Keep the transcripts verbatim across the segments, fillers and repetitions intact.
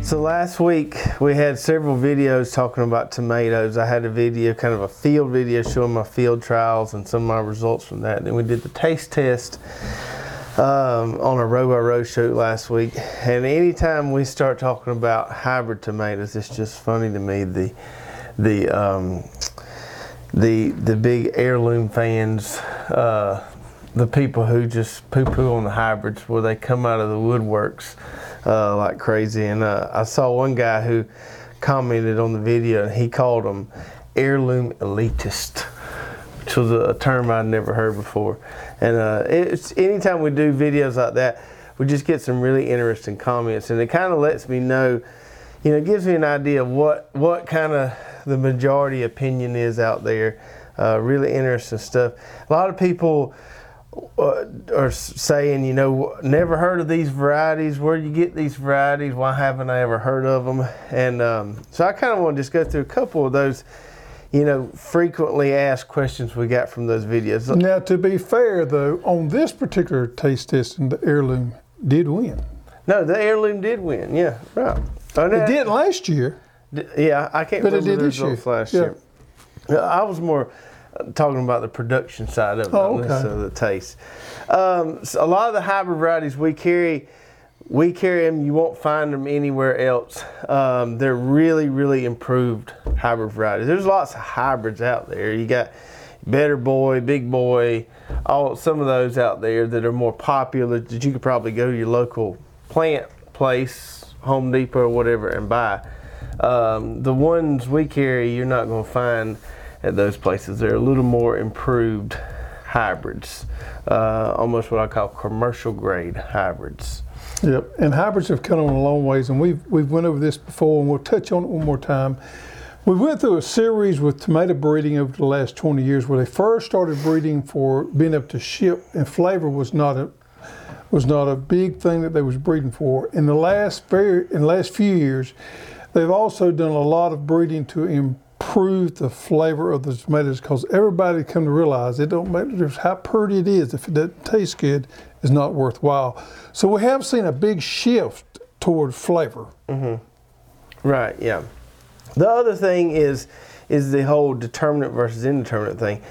So last week we had several videos talking about tomatoes. I had a video, kind of a field video showing my field trials and some of my results from that. Then we did the taste test um, on a row by row shoot last week. And anytime we start talking about hybrid tomatoes, it's just funny to me, the the um, the the big heirloom fans, uh, the people who just poo-poo on the hybrids, where they come out of the woodworks uh, like crazy. And uh, I saw one guy who commented on the video, and he called them heirloom elitist, which was a term I'd never heard before. And uh, it's anytime we do videos like that, we just get some really interesting comments, and it kind of lets me know, you know, it gives me an idea of what what kind of the majority opinion is out there. Uh, really interesting stuff. A lot of people uh, are saying, you know, never heard of these varieties. Where do you get these varieties? Why haven't I ever heard of them? And um, so I kind of want to just go through a couple of those, you know, frequently asked questions we got from those videos. Now, to be fair, though, on this particular taste testing, the heirloom did win. No, the heirloom did win. Yeah, right. Oh, it didn't last year. Yeah, I can't but remember it did the this results year. last yeah. year. I was more talking about the production side of it, oh, not okay. necessarily the taste. Um, so a lot of the hybrid varieties we carry, we carry them. You won't find them anywhere else. Um, they're really, really improved hybrid varieties. There's lots of hybrids out there. You got Better Boy, Big Boy, all some of those out there that are more popular that you could probably go to your local plant place, Home Depot or whatever, and buy. Um, the ones we carry, you're not going to find at those places. They're a little more improved hybrids, uh, almost what I call commercial grade hybrids. Yep, and hybrids have come on a long ways, and we've we've went over this before, and we'll touch on it one more time. We went through a series with tomato breeding over the last twenty years, where they first started breeding for being able to ship, and flavor was not a was not a big thing that they was breeding for. In the last very in the last few years, they've also done a lot of breeding to improve the flavor of the tomatoes, because everybody come to realize it don't matter how pretty it is, if it doesn't taste good, it's not worthwhile. So we have seen a big shift toward flavor. Mm-hmm. Right, yeah. The other thing is is the whole determinate versus indeterminate thing.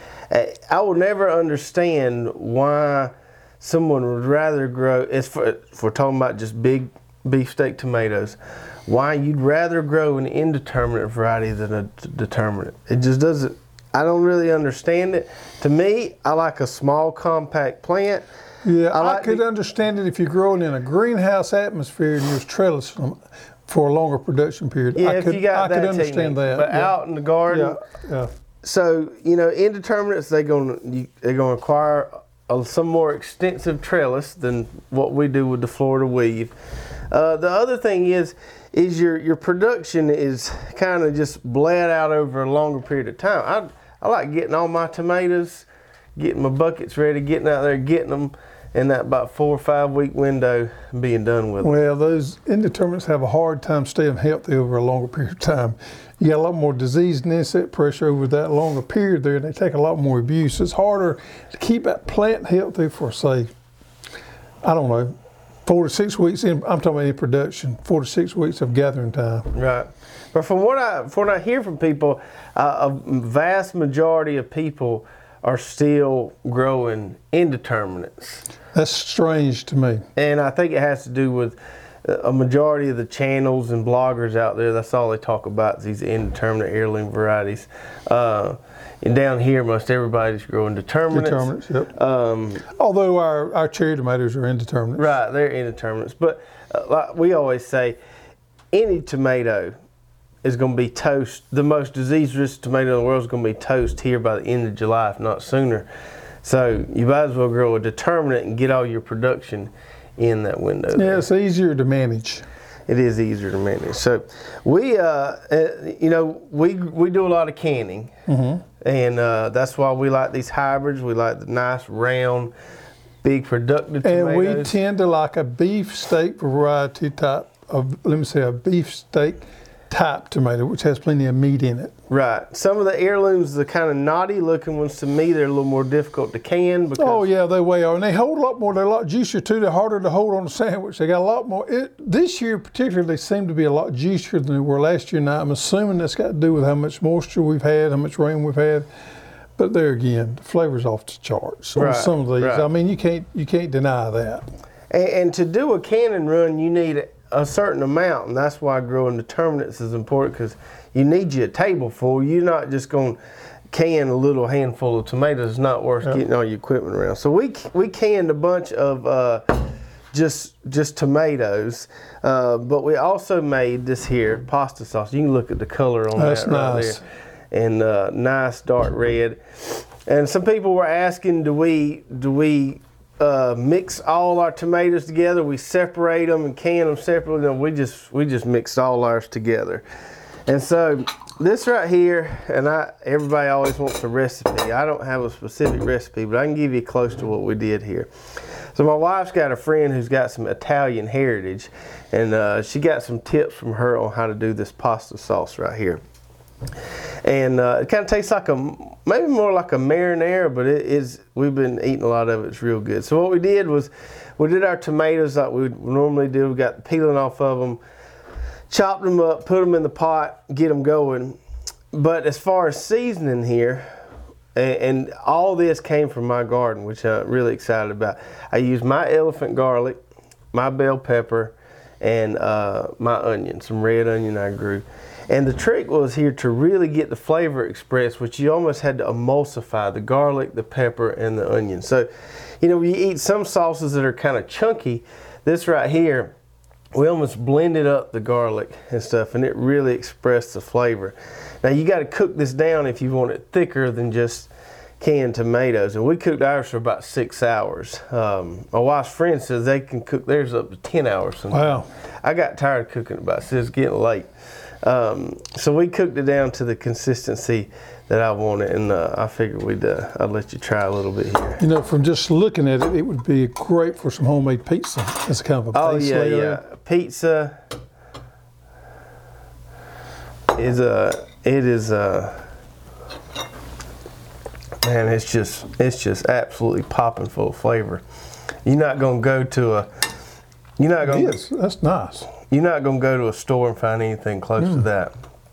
I will never understand why someone would rather grow, if we're talking about just big beefsteak tomatoes, why you'd rather grow an indeterminate variety than a determinate. It just doesn't, I don't really understand it. To me, I like a small, compact plant. Yeah, I, like I could the, understand it if you're growing in a greenhouse atmosphere and you're trellis for a longer production period. Yeah, I if could, you got I that could understand technique, that. But yeah. out in the garden, yeah, yeah. So, you know, indeterminates, they're going they're going to require a, some more extensive trellis than what we do with the Florida weave. Uh, the other thing is, is your your production is kind of just bled out over a longer period of time. I I like getting all my tomatoes, getting my buckets ready, getting out there, getting them in that about four or five week window, and being done with them. Well, those indeterminates have a hard time staying healthy over a longer period of time. You got a lot more disease and insect pressure over that longer period there, and they take a lot more abuse. It's harder to keep that plant healthy for, say, I don't know, four to six weeks in, I'm talking about in production, four to six weeks of gathering time. Right. But from what I, from what I hear from people, uh, a vast majority of people are still growing indeterminates. That's strange to me. And I think it has to do with a majority of the channels and bloggers out there, that's all they talk about, is these indeterminate heirloom varieties. Uh, and down here, most everybody's growing determinates. Determinates, yep. Um, Although our, our cherry tomatoes are indeterminates. Right, they're indeterminates. But uh, like we always say, any tomato is going to be toast. The most disease-resistant tomato in the world is going to be toast here by the end of July, if not sooner. So you might as well grow a determinate and get all your production in that window. Yeah, there. it's easier to manage. It is easier to manage. So we, uh, uh, you know, we we do a lot of canning, mm-hmm. and uh, that's why we like these hybrids. We like the nice, round, big, productive tomatoes. And we tend to like a beef steak variety type of, let me say, a beef steak type tomato, which has plenty of meat in it. Right. Some of the heirlooms, the kind of knotty looking ones, to me, they're a little more difficult to can. Because Oh yeah, they weigh are, and they hold a lot more. They're a lot juicier too. They're harder to hold on a sandwich. They got a lot more. It, this year particularly, they seem to be a lot juicier than they were last year. Now I'm assuming that's got to do with how much moisture we've had, how much rain we've had. But there again, the flavor's off the charts on Right, some of these. right. I mean, you can't you can't deny that. And, and to do a canning run, you need a certain amount, and that's why growing determinants is important, because you need you a table full. You're not just going to can a little handful of tomatoes. It's not worth Yeah. getting all your equipment around. So we we canned a bunch of uh, just just tomatoes, uh, but we also made this here pasta sauce. You can look at the color on That's that right nice. there, and uh, nice dark red. And some people were asking, do we do we Uh, mix all our tomatoes together? We separate them and can them separately. No, we just we just mixed all ours together. And so this right here, and I everybody always wants a recipe. I don't have a specific recipe, but I can give you close to what we did here. So my wife's got a friend who's got some Italian heritage, and uh, she got some tips from her on how to do this pasta sauce right here. And uh, it kind of tastes like a, maybe more like a marinara, but it is, we've been eating a lot of it. It's real good. So what we did was, we did our tomatoes like we would normally do. We got the peeling off of them, chopped them up, put them in the pot, get them going. But as far as seasoning here, and, and all this came from my garden, which I'm really excited about. I used my elephant garlic, my bell pepper, and uh, my onion, some red onion I grew. And the trick was here to really get the flavor expressed, which you almost had to emulsify the garlic, the pepper, and the onion. So, you know, when you eat some sauces that are kind of chunky, this right here, we almost blended up the garlic and stuff, and it really expressed the flavor. Now, you got to cook this down if you want it thicker than just canned tomatoes. And we cooked ours for about six hours. Um, my wife's friend says they can cook theirs up to ten hours sometimes. Wow. I got tired of cooking it, but I said it's getting late. Um, so we cooked it down to the consistency that I wanted, and uh, I figured we'd uh, I'd let you try a little bit here. You know, from just looking at it, it would be great for some homemade pizza. It's kind of a Oh base yeah, layer. yeah. Pizza is a it is a man. It's just it's just absolutely popping full of flavor. You're not gonna go to a you're not gonna It is. That's nice. you're not gonna go to a store and find anything close Mm. to that.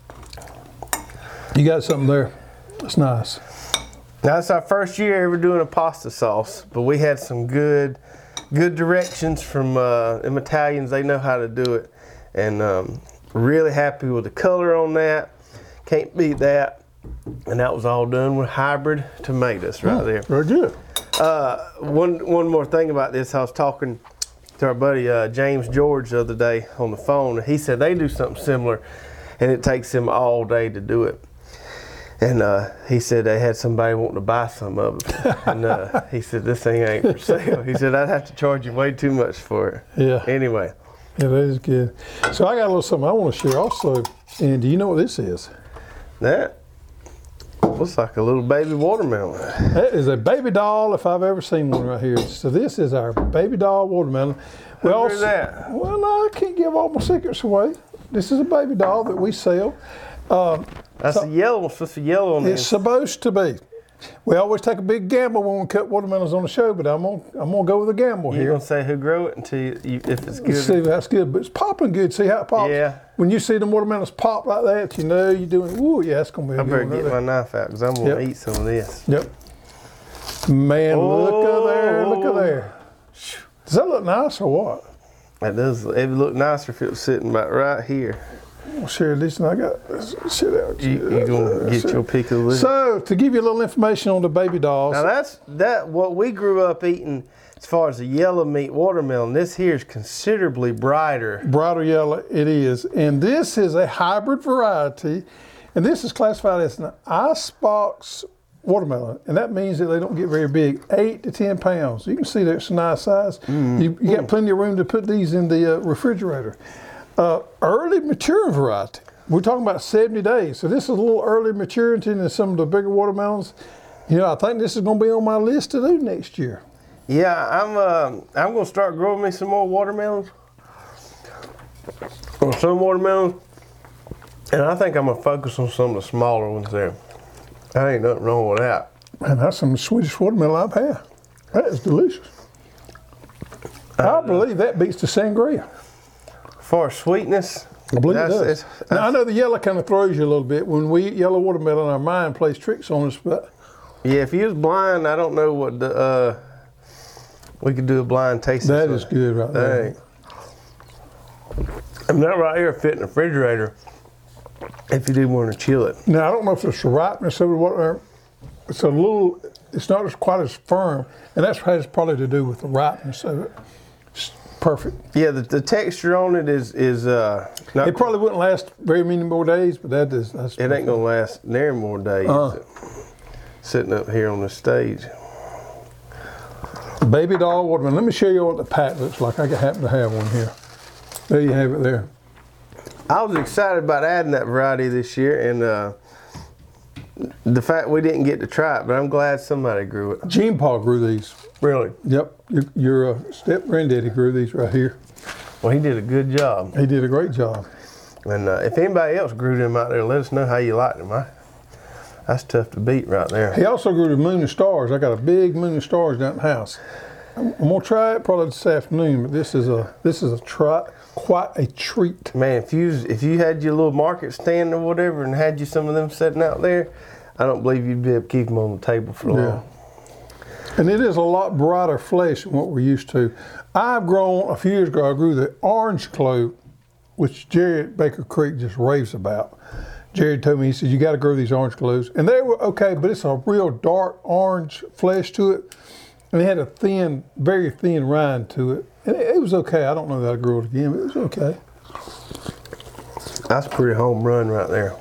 You got something there. That's nice. Now it's our first year ever doing a pasta sauce, but we had some good, good directions from uh, them Italians. They know how to do it, and um, really happy with the color on that. Can't beat that. And that was all done with hybrid tomatoes right there. Very good. Uh, one one more thing about this, I was talking to our buddy uh, James George the other day on the phone. He said they do something similar, and it takes them all day to do it. And uh, he said they had somebody wanting to buy some of it. And uh, he said, this thing ain't for sale. He said, I'd have to charge you way too much for it. Yeah. Anyway, Yeah, that is good. So I got a little something I want to share also. And do you know what this is? that looks like a little baby watermelon. That is a baby doll, if I've ever seen one right here. So this is our baby doll watermelon. We Who also, grew that? Well, no, I can't give all my secrets away. This is a baby doll that we sell. Um, That's a yellow one. Supposed to be yellow on it's this. supposed to be. We always take a big gamble when we cut watermelons on the show, but I'm gonna I'm gonna go with a gamble You're here. gonna say who grew it until you, you, if it's Let's see good. if that's good, but it's popping good. See how it pops? Yeah. When you see the watermelons pop like that, you know you're doing. Ooh, yeah, it's gonna be a I good better one right get my there. knife out because I'm gonna Yep. eat some of this. Yep. Man, look at there, look at Oh. there. Does that look nice or what? That does. It would look nicer if it was sitting about right here. I'll share this, and I got shit out. You, you gonna get your pick of this? So to give you a little information on the baby dolls. Now that's that what we grew up eating as far as the yellow meat watermelon. This here is considerably brighter. Brighter yellow it is, and this is a hybrid variety, and this is classified as an icebox watermelon, and that means that they don't get very big, eight to ten pounds. You can see that's a nice size. Mm-hmm. You, you got plenty of room to put these in the uh, refrigerator. Uh, early maturing variety. We're talking about seventy days, so this is a little early maturity than some of the bigger watermelons. You know, I think this is going to be on my list to do next year. Yeah, I'm uh, I'm gonna start growing me some more watermelons. Or some watermelons. And I think I'm gonna focus on some of the smaller ones there. There ain't nothing wrong with that. Man, that's some of the sweetest watermelon I've had. That is delicious. I believe that beats the sangria. For sweetness, I believe it that's- does. it's- Now, I know the yellow kind of throws you a little bit. When we eat yellow watermelon, our mind plays tricks on us, but yeah, if you was blind, I don't know what the, uh, we could do a blind tasting. that so- is good right there. Hey. And that right here fit in the refrigerator if you do want to chill it. Now, I don't know if it's the ripeness of it, what, it's a little, it's not as quite as firm, and that's has probably to do with the ripeness of it. It's perfect. Yeah, the, the texture on it is is uh. Not, It probably wouldn't last very many more days, but that is, that's it ain't gonna last near more days. Uh. Sitting up here on the stage. Baby doll watermelon. Let me show you what the pack looks like. I happen to have one here. There you have it there. I was excited about adding that variety this year, and uh, the fact we didn't get to try it, but I'm glad somebody grew it. Gene Paul grew these. Really? Yep, your, your uh, step granddaddy grew these right here. Well, he did a good job. He did a great job. And uh, if anybody else grew them out there, let us know how you liked them. I, that's tough to beat right there. He also grew the moon and stars. I got a big moon and stars down at the house. I'm, I'm gonna try it probably this afternoon, but this is a this is a try, quite a treat. Man, if you if you had your little market stand or whatever and had you some of them sitting out there, I don't believe you'd be able to keep them on the table for long. Yeah. And it is a lot brighter flesh than what we're used to. I've grown, a few years ago, I grew the orange clove, which Jerry at Baker Creek just raves about. Jerry told me, he said, you got to grow these orange cloves. And they were okay, but it's a real dark orange flesh to it. And it had a thin, very thin rind to it. And it, it was okay. I don't know that I'd grow it again, but it was okay. That's a pretty home run right there.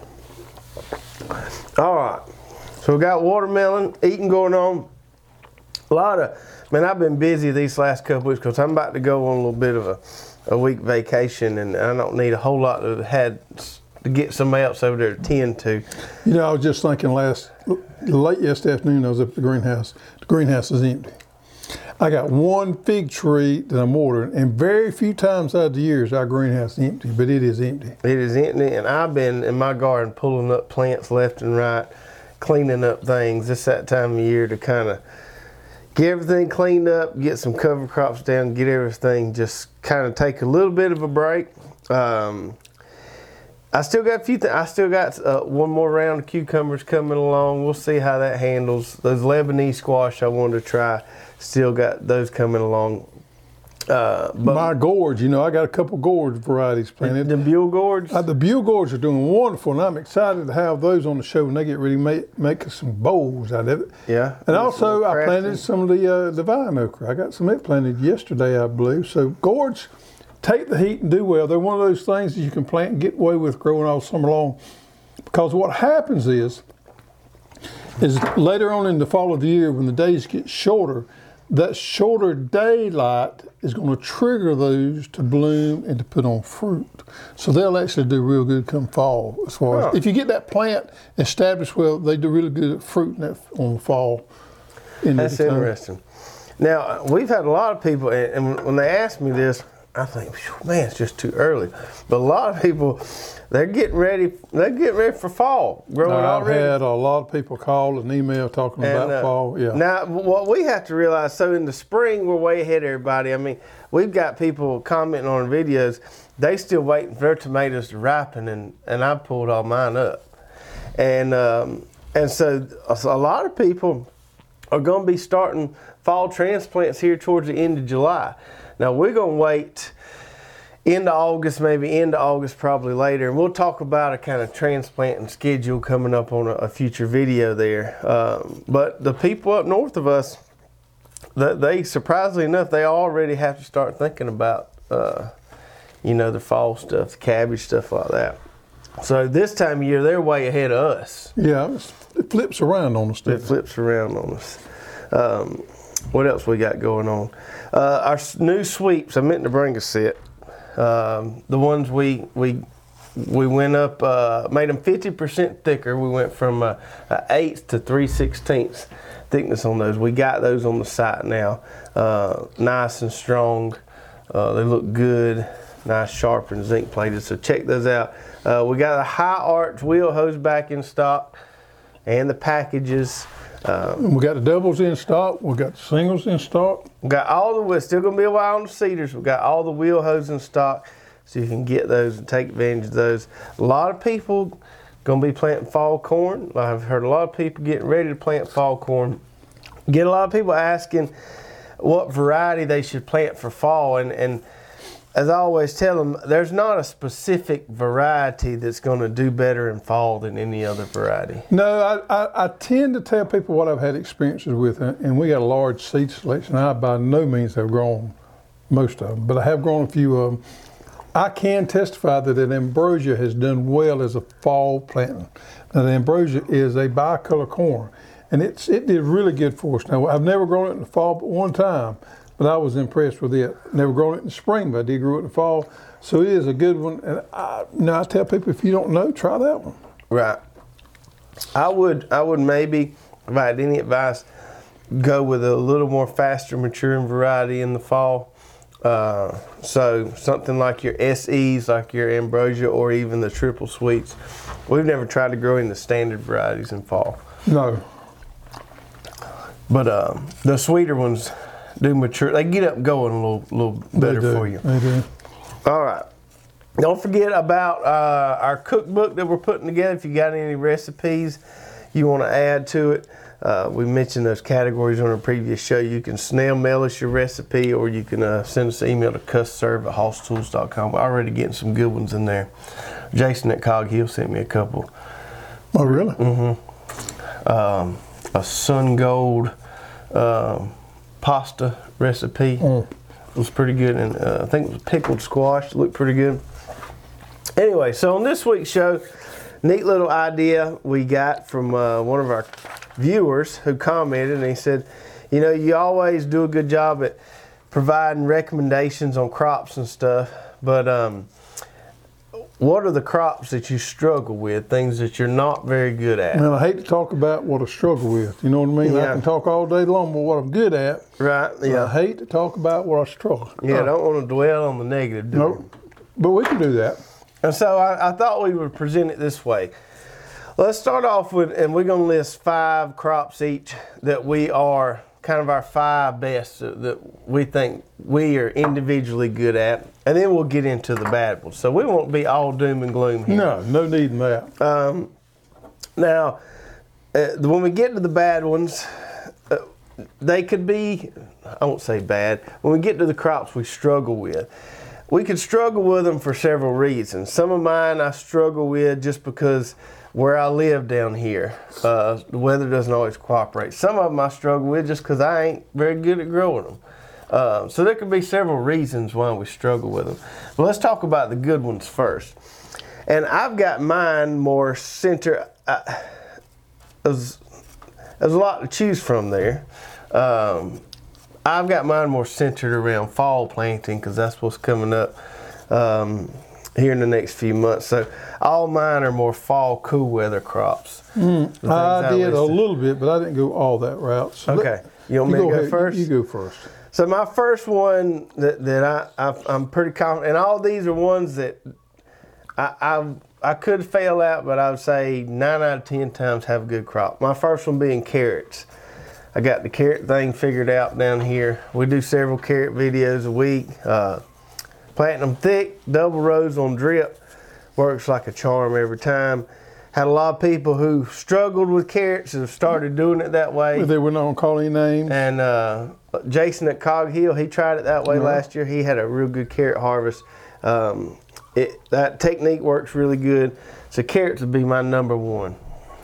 All right. So we got watermelon, eating going on. A lot of, man, I've been busy these last couple weeks because I'm about to go on a little bit of a, a week vacation, and I don't need a whole lot to had to get somebody else over there to tend to. You know, I was just thinking last, late yesterday afternoon, I was up at the greenhouse. The greenhouse is empty. I got one fig tree that I'm watering, and very few times out of the year is our greenhouse empty, but it is empty. It is empty, and I've been in my garden pulling up plants left and right, cleaning up things. It's that time of year to kind of get everything cleaned up, get some cover crops down, get everything, just kind of take a little bit of a break. Um, I still got a few things. I still got uh, one more round of cucumbers coming along. We'll see how that handles. Those Lebanese squash I wanted to try, still got those coming along. Uh, but My gourds, you know, I got a couple gourd varieties planted. the Buell gourds, Uh, the Buell gourds are doing wonderful, and I'm excited to have those on the show when they get ready to make, make some bowls out of it. yeah. And also, Some I planted crafty. some of the uh, the vine okra. I got some of it planted yesterday, I believe. So gourds take the heat and do well. They're one of those things that you can plant and get away with growing all summer long. Because what happens is, is later on in the fall of the year, when the days get shorter, that shorter daylight is going to trigger those to bloom and to put on fruit. So they'll actually do real good come fall. As far as Huh. if you get that plant established well, they do really good at fruit in that, on the fall. In That's the time. interesting. Now, we've had a lot of people, and and when they ask me this, I think, "Phew, man, it's just too early. But a lot of people, they're getting ready, they're getting ready for fall, growing I've already. had a lot of people call and email talking And, about uh, fall. Yeah. Now, what we have to realize, so in the spring, we're way ahead of everybody. I mean, we've got people commenting on videos, they still waiting for their tomatoes to ripen, and, and I pulled all mine up. And, um, and so a lot of people are going to be starting fall transplants here towards the end of July. Now, we're going to wait into August, maybe into August, probably later, and we'll talk about a kind of transplanting schedule coming up on a, a future video there. Um, but the people up north of us, that they, surprisingly enough, they already have to start thinking about, uh, you know, the fall stuff, the cabbage, stuff like that. So this time of year, they're way ahead of us. Yeah, it's, it flips around on us. It doesn't it? flips around on us. Um, what else we got going on? Uh, our s- new sweeps, I meant to bring a set. Um, the ones we we we went up, uh, made them fifty percent thicker. We went from uh, an eighth to three sixteenths thickness on those. We got those on the site now. Uh, nice and strong. Uh, they look good. nice, sharp, and zinc plated. So check those out. Uh, we got a high arch wheel hose back in stock, and the packages. Um, we got the doubles in stock. We got the singles in stock. We got all the. We're still gonna be a while on the cedars. We got all the wheel hose in stock, so you can get those and take advantage of those. A lot of people gonna be planting fall corn. I've heard a lot of people getting ready to plant fall corn. Get a lot of people asking what variety they should plant for fall, and and as I always tell them, there's not a specific variety that's going to do better in fall than any other variety. No, I, I, I tend to tell people what I've had experiences with, and we got a large seed selection. I by no means have grown most of them, but I have grown a few of them. I can testify that an ambrosia has done well as a fall planting. Now, the ambrosia is a bicolor corn, and it's it did really good for us. Now, I've never grown it in the fall but one time, but I was impressed with it. Never grown it in the spring, but I did grow it in the fall. So it is a good one. And I, you know, I tell people, if you don't know, try that one. Right. I would, I would maybe, if I had any advice, go with a little more faster maturing variety in the fall. Uh, so something like your S Es, like your ambrosia, or even the triple sweets. We've never tried to grow in the standard varieties in fall. No. But uh, the sweeter ones do mature. They get up going a little, little better for you. They do. All right. Don't forget about uh, our cookbook that we're putting together. If you got any recipes you want to add to it, uh, we mentioned those categories on a previous show. You can snail mail us your recipe, or you can uh, send us an email to custserve at hoss tools dot com. We're already getting some good ones in there. Jason at Cog Hill sent me a couple. Oh, really? Mm-hmm. Um, a sun gold um, pasta recipe. Mm. It was pretty good, and uh, I think it was pickled squash. It looked pretty good. Anyway, so on this week's show, neat little idea we got from uh, one of our viewers who commented, and he said, you know, you always do a good job at providing recommendations on crops and stuff, but um, what are the crops that you struggle with, things that you're not very good at? Well, I hate to talk about what I struggle with. You know what I mean? Yeah. I can talk all day long about what I'm good at. Right, yeah. I hate to talk about what I struggle. Yeah, uh, don't want to dwell on the negative, do Nope. you? But we can do that. And so I, I thought we would present it this way. Let's start off with, and we're going to list five crops each that we are kind of our five best that we think we are individually good at, and then we'll get into the bad ones. So we won't be all doom and gloom here. No, no need in that. Um, now, uh, when we get to the bad ones, uh, they could be, I won't say bad, when we get to the crops we struggle with, we could struggle with them for several reasons. Some of mine I struggle with just because where I live down here, uh, the weather doesn't always cooperate. Some of them I struggle with just because I ain't very good at growing them. Uh, so there could be several reasons why we struggle with them. But let's talk about the good ones first. And I've got mine more center. Uh, there's, there's a lot to choose from there. Um, I've got mine more centered around fall planting because that's what's coming up um, here in the next few months. So all mine are more fall cool weather crops. Mm, I did a little bit, but I didn't go all that route. So okay. You want me to go ahead. first? You, you go first. So my first one that, that I, I, I'm pretty confident, and all these are ones that I, I, I could fail at, but I would say nine out of ten times have a good crop. My first one being carrots. I got the carrot thing figured out down here. We do several carrot videos a week. Uh, planting them thick, double rows on drip, works like a charm every time. Had a lot of people who struggled with carrots and have started doing it that way. They were not going to call any names. And uh, Jason at Cog Hill, he tried it that way No. last year. He had a real good carrot harvest. Um, it, that technique works really good. So carrots would be my number one.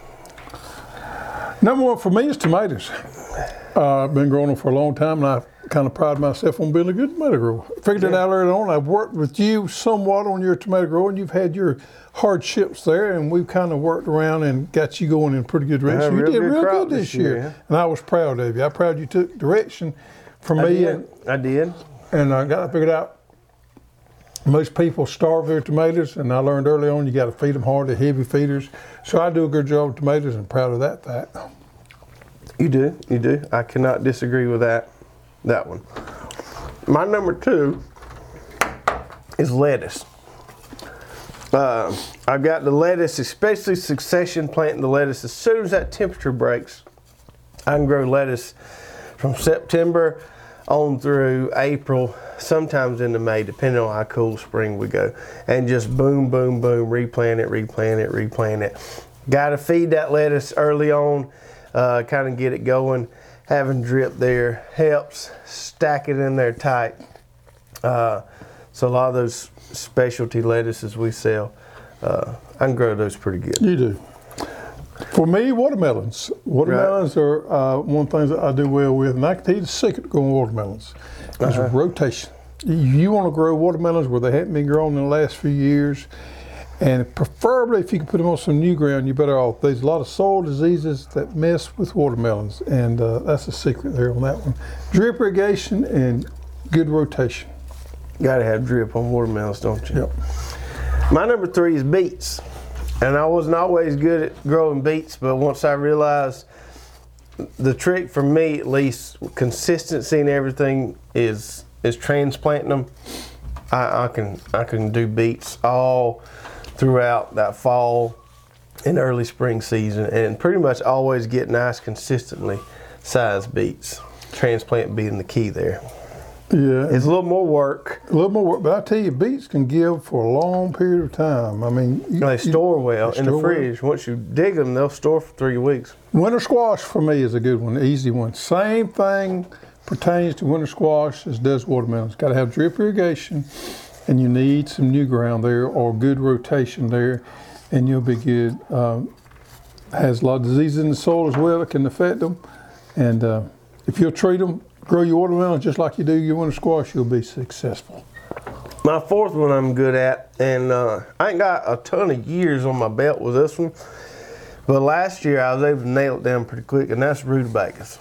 Number one for me is tomatoes. Uh, I've been growing them for a long time, and I kind of pride myself on being a good tomato grower. Figured it Yeah. out early on. I've worked with you somewhat on your tomato growing. You've had your hardships there, and we've kind of worked around and got you going in pretty good direction. Yeah, You did real good real crop good this this year, year, yeah. and I was proud of you. I'm proud you took direction from I me, did. and, I did. and I got figured out. Most people starve their tomatoes, and I learned early on you got to feed them hard. They're heavy feeders. So I do a good job with tomatoes, and proud of that fact. You do, you do. I cannot disagree with that, that one. My number two is lettuce. Uh, I've got the lettuce, especially succession planting the lettuce. As soon as that temperature breaks, I can grow lettuce from September on through April, sometimes into May, depending on how cool spring we go. And just boom, boom, boom, replant it, replant it, replant it. Got to feed that lettuce early on, uh, kind of get it going. Having drip there helps. Stack it in there tight. Uh, so a lot of those specialty lettuces we sell, uh, I can grow those pretty good. You do. For me, watermelons. Watermelons right. are uh, one of the things that I do well with, and I can tell you the secret to growing watermelons is uh-huh. rotation. You want to grow watermelons where they haven't been grown in the last few years, and preferably if you can put them on some new ground, you're better off. There's a lot of soil diseases that mess with watermelons, and uh, that's the secret there on that one. Drip irrigation and good rotation. Got to have drip on watermelons, don't you? Yep. My number three is beets. And I wasn't always good at growing beets, but once I realized the trick for me, at least, consistency and everything is is transplanting them. I, I can I can do beets all throughout that fall and early spring season, and pretty much always get nice, consistently sized beets. Transplant being the key there. Yeah, it's a little more work. A little more work, but I tell you, beets can give for a long period of time. I mean, you, they store well they in store the fridge. Well. Once you dig them, they'll store for three weeks. Winter squash for me is a good one, an easy one. Same thing pertains to winter squash as does watermelons. Got to have drip irrigation, and you need some new ground there or good rotation there, and you'll be good. Um, has a lot of diseases in the soil as well that can affect them, and uh, if you'll treat them, grow your watermelon just like you do your winter squash, you'll be successful. My fourth one I'm good at, and uh, I ain't got a ton of years on my belt with this one, but last year I was able to nail it down pretty quick, and that's rutabagas.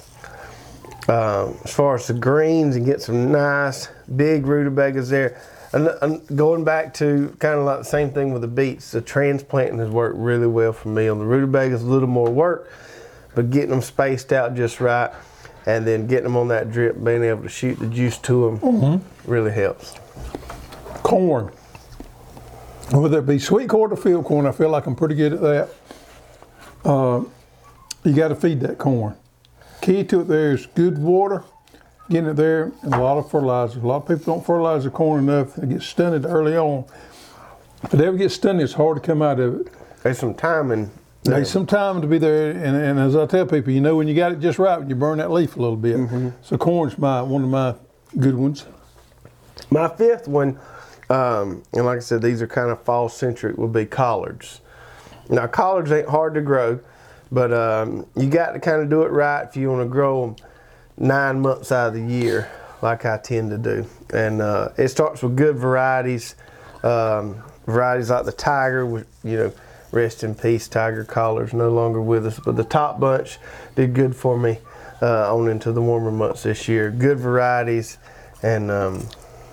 Uh, as far as the greens, and get some nice big rutabagas there. And, and going back to kind of like the same thing with the beets, the transplanting has worked really well for me. On the rutabagas, a little more work, but getting them spaced out just right, and then getting them on that drip, being able to shoot the juice to them mm-hmm. really helps. Corn. Whether it be sweet corn or field corn, I feel like I'm pretty good at that. Uh, you got to feed that corn. Key to it there is good water, getting it there, and a lot of fertilizer. A lot of people don't fertilize their corn enough. They get stunted early on. If they ever get stunted, it's hard to come out of it. There's some timing. There's some time to be there, and, and as I tell people, you know when you got it just right, when you burn that leaf a little bit. Mm-hmm. So corn's my one of my good ones. My fifth one, um, and like I said, these are kind of fall-centric, would be collards. Now, collards ain't hard to grow, but um, you got to kind of do it right if you want to grow them nine months out of the year, like I tend to do. And uh, it starts with good varieties, um, varieties like the Tiger, with, you know, rest in peace, Tiger collards, no longer with us. But the top bunch did good for me uh, on into the warmer months this year. Good varieties and um,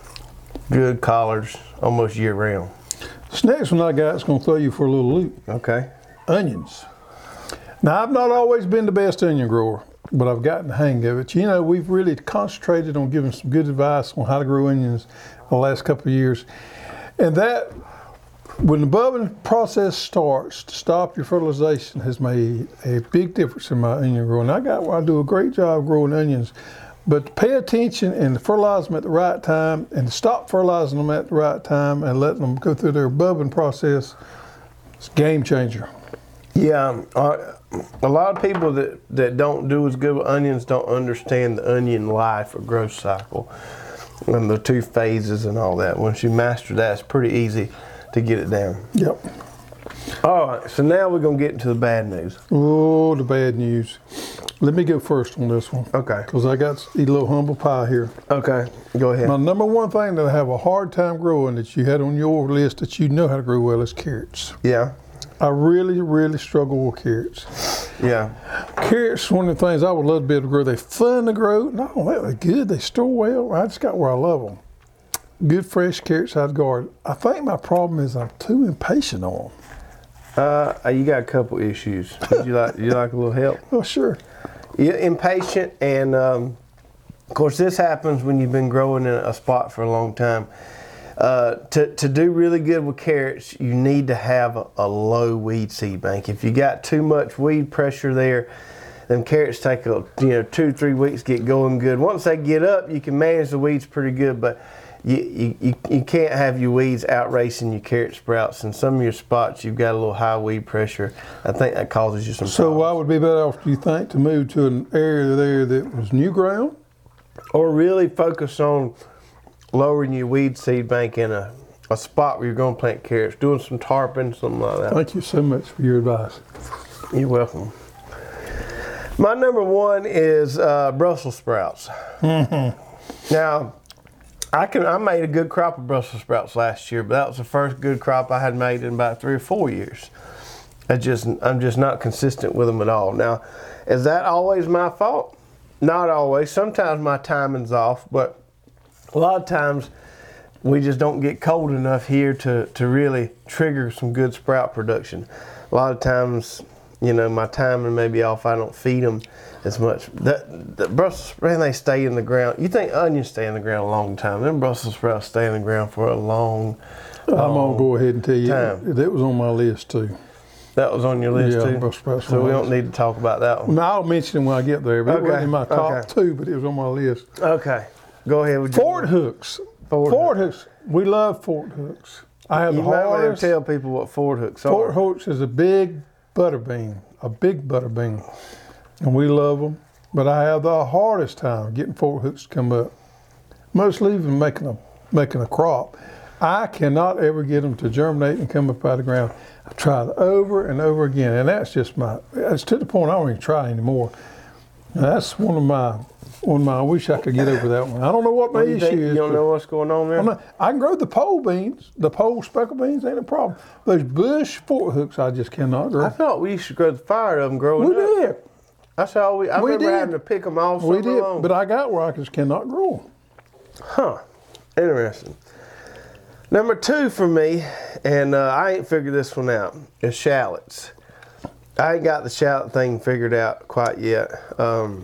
good collards almost year round. This next one I got is going to throw you for a little loop. Okay. Onions. Now, I've not always been the best onion grower, but I've gotten the hang of it. You know, we've really concentrated on giving some good advice on how to grow onions the last couple of years. And that, when the bubbling process starts, to stop your fertilization has made a big difference in my onion growing. I got, I do a great job growing onions, but to pay attention and to fertilize them at the right time and to stop fertilizing them at the right time and letting them go through their bubbling process, it's a game changer. Yeah, uh, a lot of people that, that don't do as good with onions don't understand the onion life or growth cycle and the two phases and all that. Once you master that, it's pretty easy to get it down. Yep. All right, so now we're going to get into the bad news. Oh, the bad news. Let me go first on this one. Okay. Because I got to eat a little humble pie here. Okay, go ahead. My number one thing that I have a hard time growing that you had on your list that you know how to grow well is carrots. Yeah. I really, really struggle with carrots. Yeah. Carrots, one of the things I would love to be able to grow. They're fun to grow. No, they're good. They store well. I just got where I love them. Good fresh carrots out of the garden. I think my problem is I'm too impatient on them. Uh, you got a couple issues. Would you like you like a little help? Oh, sure. You're impatient, and um, of course this happens when you've been growing in a spot for a long time. Uh, to, to do really good with carrots, you need to have a, a low weed seed bank. If you got too much weed pressure there, them carrots take a, you know two, three weeks to get going good. Once they get up, you can manage the weeds pretty good, but you, you, you, you can't have your weeds out racing your carrot sprouts. In some of your spots, you've got a little high weed pressure. I think that causes you some So problems. I would be better off, do you think, to move to an area there that was new ground? Or really focus on lowering your weed seed bank in a, a spot where you're going to plant carrots, doing some tarping, something like that. Thank you so much for your advice. You're welcome. My number one is uh, Brussels sprouts. Mm-hmm. Now, I can I made a good crop of Brussels sprouts last year, but that was the first good crop I had made in about three or four years. I just I'm just not consistent with them at all. Now, is that always my fault? Not always. Sometimes my timing's off, but a lot of times we just don't get cold enough here to, to really trigger some good sprout production. A lot of times, you know, my timing may be off. I don't feed them as much. The, the Brussels sprouts, they stay in the ground. You think onions stay in the ground a long time. Them Brussels sprouts stay in the ground for a long, I'm long going to go ahead and tell you, time. that was on my list too. That was on your list Yeah, too? Brussels sprouts So on we my don't list. need to talk about that one. No, I'll mention it when I get there, but it Okay, wasn't in my top okay. two, but it was on my list. Okay. Go ahead with your Ford hooks. Ford Ford hooks. We love Ford hooks. I have You the might want to hardest. tell people what Ford hooks are. Ford hooks is a big butter bean, a big butter bean, and we love them. But I have the hardest time getting Ford hooks to come up. Mostly even making a making a crop. I cannot ever get them to germinate and come up out of the ground. I tried over and over again, and that's just my. It's to the point I don't even try anymore. And that's one of my. One of my. I wish I could get over that one. I don't know what my What do you issue think? is. You don't but- know what's going on there? I'm not, I can grow the pole beans, the pole speckled beans ain't a problem. Those bush Ford hooks, I just cannot I grow. thought we used to grow the fire of them growing We up. did, That's how we. I We remember did. having to pick them all we summer did, long. but I got where I just cannot grow them. Huh. Interesting. Number two for me, and uh, I ain't figured this one out, is shallots. I ain't got the shallot thing figured out quite yet. Um,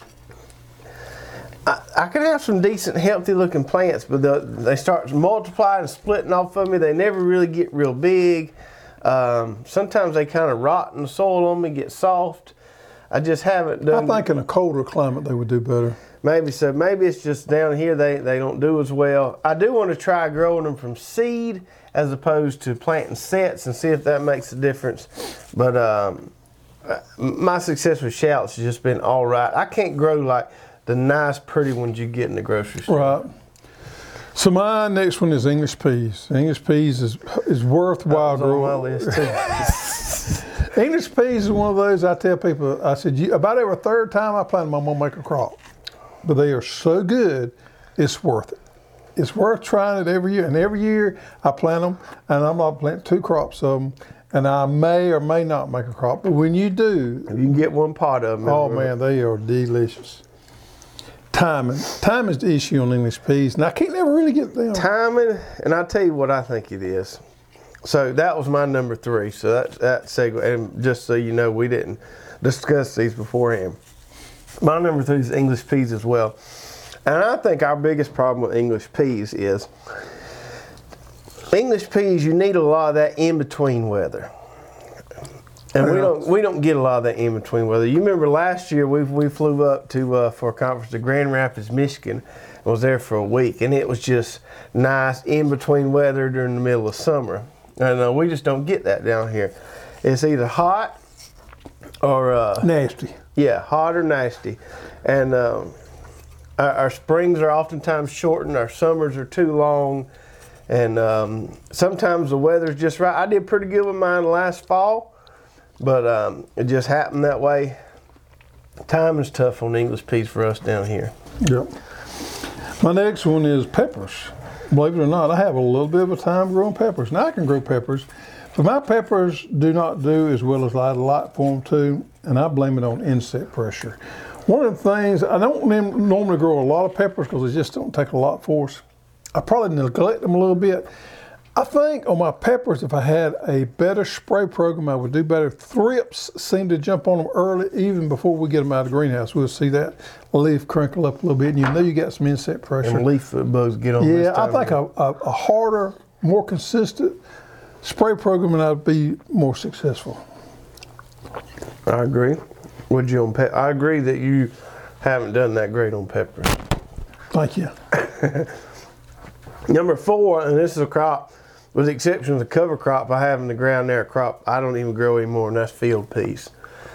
I, I can have some decent, healthy looking plants, but the, they start multiplying and splitting off of me. They never really get real big. Um, sometimes they kind of rot in the soil on me, get soft. I just haven't I done. think in a colder climate they would do better. Maybe so. Maybe it's just down here they, they don't do as well. I do want to try growing them from seed as opposed to planting sets and see if that makes a difference. But um, my success with shallots has just been all right. I can't grow like the nice, pretty ones you get in the grocery store. Right. So my next one is English peas. English peas is is worthwhile That was on my growing. list too. English peas is one of those I tell people, I said, you, about every third time I plant them, I'm gonna make a crop. But they are so good, it's worth it. It's worth trying it every year. And every year I plant them, and I'm not planting two crops of them, and I may or may not make a crop. But when you do, You can get one pot of them. oh man, they are delicious. Timing. Time is the issue on English peas, and I can't never really get them. Timing, and I'll tell you what I think it is. So that was my number three. So that that segue, and just so you know, we didn't discuss these beforehand. My number three is English peas as well. And I think our biggest problem with English peas is English peas, you need a lot of that in-between weather. And we don't we don't get a lot of that in-between weather. You remember last year we we flew up to uh, for a conference to Grand Rapids, Michigan, and was there for a week, and it was just nice in-between weather during the middle of summer. And uh, we just don't get that down here. It's either hot or uh, Nasty. yeah, hot or nasty. And um, our, our springs are oftentimes shortened, our summers are too long, and um, sometimes the weather's just right. I did pretty good with mine last fall, but um, it just happened that way. Time is tough on English peas for us down here. Yep. My next one is peppers. Believe it or not, I have a little bit of a time growing peppers. Now I can grow peppers, but my peppers do not do as well as I'd like for them to, and I blame it on insect pressure. One of the things, I don't normally grow a lot of peppers because they just don't take a lot for us. I probably neglect them a little bit. I think on my peppers, if I had a better spray program, I would do better. Thrips seem to jump on them early, even before we get them out of the greenhouse. We'll see that leaf crinkle up a little bit, and you know you got some insect pressure. And leaf bugs get on this Yeah, I time think of a, a, a harder, more consistent spray program, and I'd be more successful. I agree. Would you on pe- I agree that you haven't done that great on peppers. Thank you. Number four, and this is a crop, with the exception of the cover crop I have in the ground there, a crop I don't even grow anymore, and that's field peas.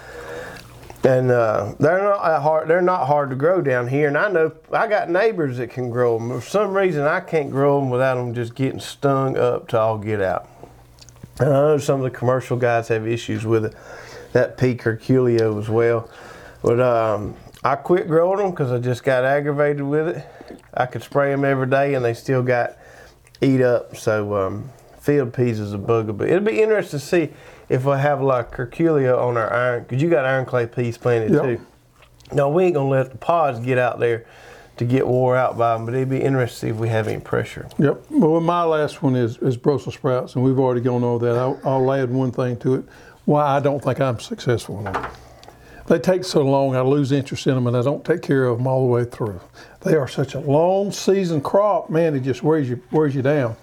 And uh, they're not that hard. They're not hard to grow down here. And I know I got neighbors that can grow them. For some reason, I can't grow them without them just getting stung up to all get out. And I know some of the commercial guys have issues with it. That P. curculio as well. But um, I quit growing them because I just got aggravated with it. I could spray them every day, and they still got eat up. So um, field peas is a bugaboo. It'll be interesting to see if I have a lot of curculio on our iron, because you got iron clay peas planted yep. too. No, we ain't gonna let the pods get out there to get wore out by them, but it'd be interesting to see if we have any pressure. Yep. Well, my last one is, is Brussels sprouts, and we've already gone over that. I'll, I'll add one thing to it. Why I don't think I'm successful in them. They take so long, I lose interest in them, and I don't take care of them all the way through. They are such a long season crop, man. It just wears you wears you down.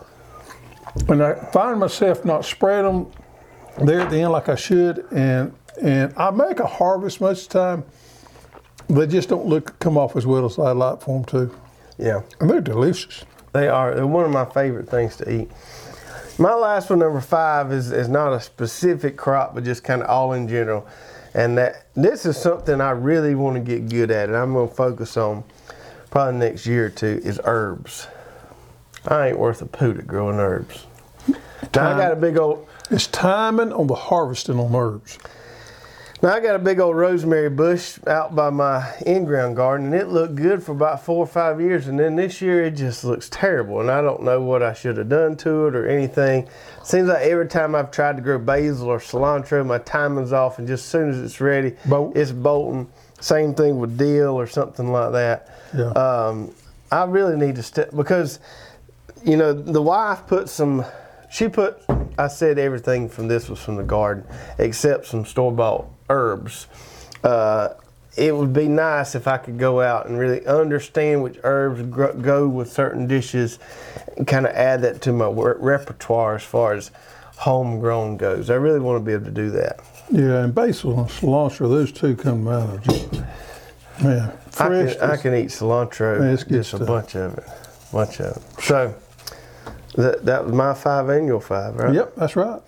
And I find myself not spreading them there at the end like I should, and and I make a harvest most of the time. They just don't look come off as well as I'd like for them to. Yeah, and they're delicious. They are. They're one of my favorite things to eat. My last one, number five, is is not a specific crop, but just kind of all in general. And that this is something I really want to get good at, and I'm going to focus on probably next year or two, is herbs. I ain't worth a poot at growing herbs. Now I got a big old... It's timing on the harvesting on herbs. Now I got a big old rosemary bush out by my in-ground garden, and it looked good for about four or five years, and then this year it just looks terrible, and I don't know what I should have done to it or anything. Seems like every time I've tried to grow basil or cilantro, my timing's off, and just as soon as it's ready, Bolt. it's bolting. Same thing with dill or something like that. Yeah. Um, I really need to step, because, you know, the wife put some, she put, I said everything from this was from the garden, except some store-bought herbs. Uh, it would be nice if I could go out and really understand which herbs gr- go with certain dishes and kind of add that to my re- repertoire as far as homegrown goes. I really want to be able to do that. Yeah, and basil and cilantro, those two come out of just, man, fresh. I can, I can eat cilantro, Man, it's good just stuff. a bunch of it, bunch of it. So that, that was my five and your five, right? Yep, that's right.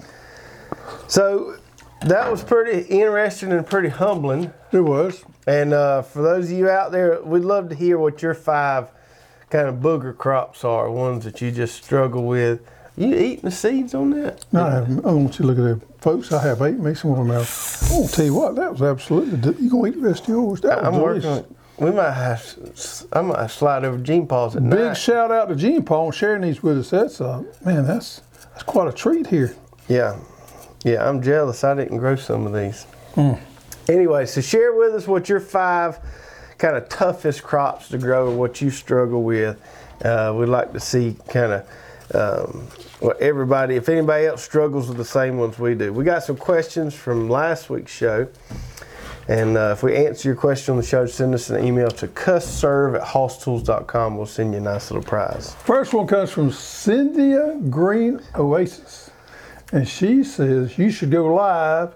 So that was pretty interesting and pretty humbling. It was. And uh, for those of you out there, we'd love to hear what your five kind of booger crops are, ones that you just struggle with. You eating the seeds on that? No, I, haven't. I want you to look at that, folks. I have ate me some more now. I won't tell you what, that was absolutely. You gonna eat the rest of yours? That was I'm delicious. working. We might have. I might slide over Gene Paul's at Big night. shout out to Gene Paul and sharing these with us. That's uh, man, that's that's quite a treat here. Yeah, yeah. I'm jealous. I didn't grow some of these. Mm. Anyway, so share with us what your five kind of toughest crops to grow, what you struggle with. Uh, we'd like to see kind of um, what everybody, if anybody else struggles with the same ones we do. We got some questions from last week's show. And uh, if we answer your question on the show, send us an email to cussserve at hosstools dot com. We'll send you a nice little prize. First one comes from Cynthia Green Oasis. And she says, you should go live.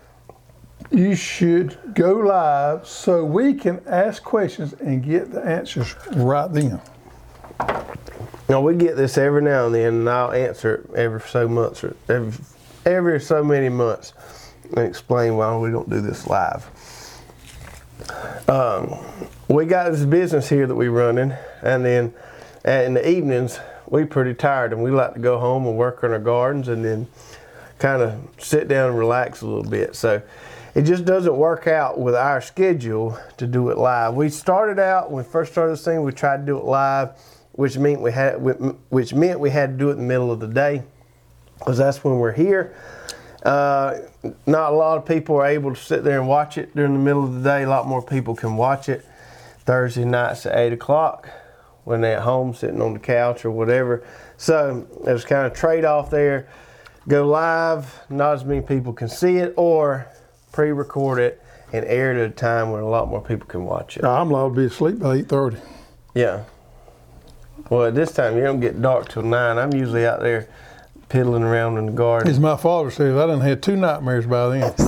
You should go live so we can ask questions and get the answers right then. Now, we get this every now and then, and I'll answer it every so months, or every, every so many months, and explain why we don't do this live. Um, we got this business here that we running, and then in the evenings, we pretty tired, and we like to go home and work on our gardens, and then kind of sit down and relax a little bit. So it just doesn't work out with our schedule to do it live. We started out, when we first started this thing, we tried to do it live, which meant we had, which meant we had to do it in the middle of the day, because that's when we're here. Uh, not a lot of people are able to sit there and watch it during the middle of the day. A lot more people can watch it Thursday nights at eight o'clock. when they're at home sitting on the couch or whatever. So there's kind of trade-off there. Go live, not as many people can see it, or pre-record it and air it at a time when a lot more people can watch it. I'm allowed to be asleep by eight thirty. Yeah. Well, at this time, you don't get dark till nine. I'm usually out there piddling around in the garden. As my father says, I done had two nightmares by then.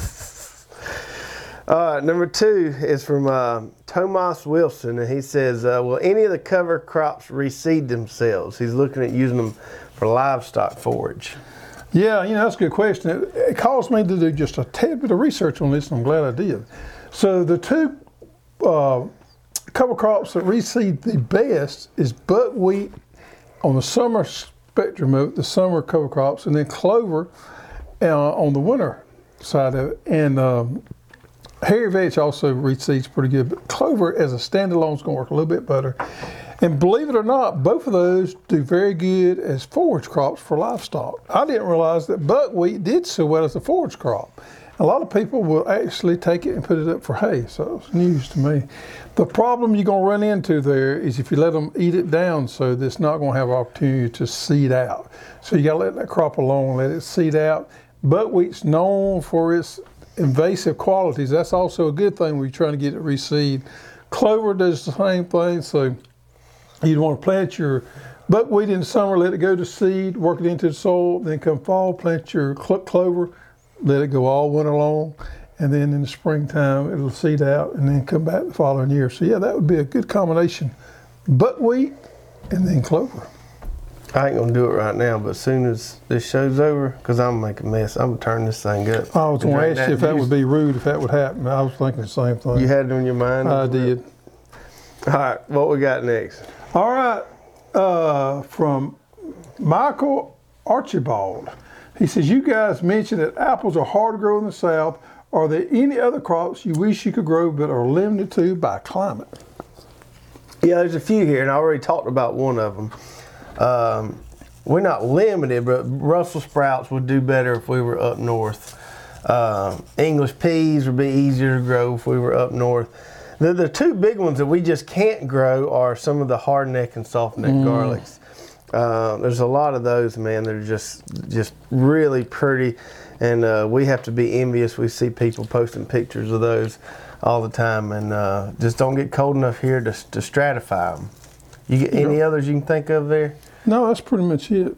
All right, number two is from uh, Tomas Wilson, and he says, uh, will any of the cover crops reseed themselves? He's looking at using them for livestock forage. Yeah, you know, that's a good question. It, it caused me to do just a tad bit of research on this, and I'm glad I did. So the two uh, cover crops that reseed the best is buckwheat on the summer spectrum of it, the summer cover crops, and then clover uh, on the winter side of it. And um, hairy vetch also reseeds pretty good, but clover as a standalone is going to work a little bit better. And believe it or not, both of those do very good as forage crops for livestock. I didn't realize that buckwheat did so well as a forage crop. A lot of people will actually take it and put it up for hay, so it's news to me. The problem you're going to run into there is if you let them eat it down, so that's not going to have an opportunity to seed out. So you got to let that crop alone, let it seed out. Buckwheat's known for its invasive qualities. That's also a good thing when you're trying to get it reseed. Clover does the same thing, so you'd want to plant your buckwheat in the summer, let it go to seed, work it into the soil, then come fall, plant your clo- clover, let it go all winter long, and then in the springtime it'll seed out and then come back the following year. So yeah, that would be a good combination. Buckwheat and then clover. I ain't gonna do it right now, but as soon as this show's over, because I'm gonna make a mess, I'm gonna turn this thing up. I was going to ask you if that would be rude if that would happen. I was thinking the same thing. You had it on your mind? I did. All right, what we got next? All right, uh, from Michael Archibald. He says, you guys mentioned that apples are hard to grow in the South. Are there any other crops you wish you could grow but are limited to by climate? Yeah, there's a few here, and I already talked about one of them. Um, we're not limited, but Brussels sprouts would do better if we were up north. Uh, English peas would be easier to grow if we were up north. The, the two big ones that we just can't grow are some of the hardneck and softneck mm. garlics. Uh, there's a lot of those, man. They're just just really pretty, and uh, we have to be envious. We see people posting pictures of those all the time, and uh, just don't get cold enough here to, to stratify them. You get any yeah. others you can think of there? No, that's pretty much it.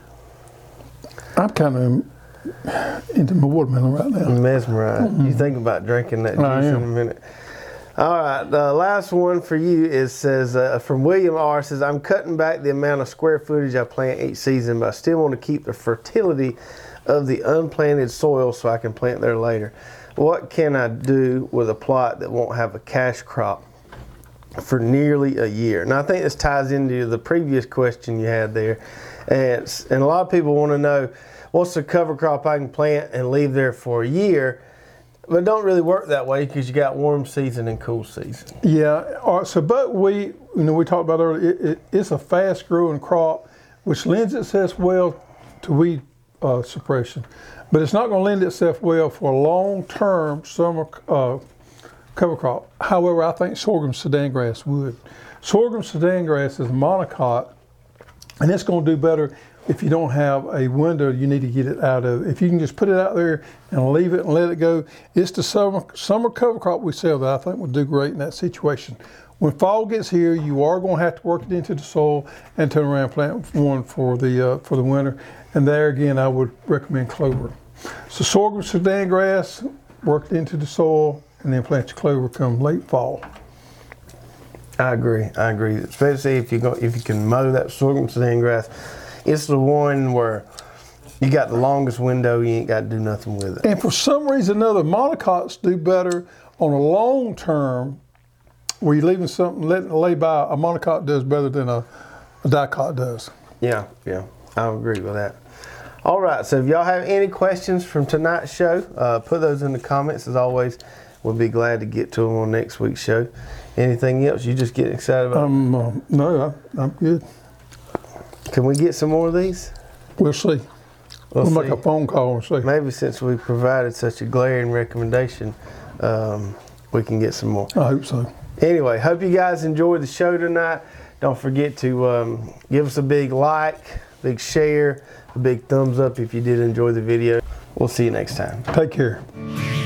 I'm kind of into my watermelon right now. Mesmerized. Mm-hmm. You think about drinking that juice in a minute. All right, the last one for you is says uh, from William R. says, I'm cutting back the amount of square footage I plant each season, but I still want to keep the fertility of the unplanted soil so I can plant there later. What can I do with a plot that won't have a cash crop for nearly a year? And I think this ties into the previous question you had there. And, and a lot of people want to know, what's the cover crop I can plant and leave there for a year? But it don't really work that way because you got warm season and cool season. Yeah, all right, so buckwheat, you know, we talked about earlier, it, it, it's a fast growing crop, which lends itself well to weed uh, suppression. But it's not going to lend itself well for a long-term summer uh, cover crop. However, I think sorghum sudan grass would. Sorghum sudan grass is a monocot, and it's going to do better if you don't have a window you need to get it out of. If you can just put it out there and leave it and let it go, it's the summer, summer cover crop we sell that I think would do great in that situation. When fall gets here, you are going to have to work it into the soil and turn around and plant one for the uh, for the winter. And there again, I would recommend clover. So sorghum sudan grass, work it into the soil, and then plant your clover come late fall. I agree. I agree. Especially if you go, if you can mow that sorghum sudan grass. It's the one where you got the longest window, you ain't got to do nothing with it. And for some reason or another, monocots do better on a long term where you're leaving something, letting it lay by. A monocot does better than a, a dicot does. Yeah, yeah, I agree with that. All right, so if y'all have any questions from tonight's show, uh, put those in the comments. As always, we'll be glad to get to them on next week's show. Anything else you just getting excited about? Um, uh, no, I, I'm good. Can we get some more of these? We'll see. We'll, we'll make a phone call and see. Maybe since we provided such a glaring recommendation, um, we can get some more. I hope so. Anyway, hope you guys enjoyed the show tonight. Don't forget to um, give us a big like, big share, a big thumbs up if you did enjoy the video. We'll see you next time. Take care.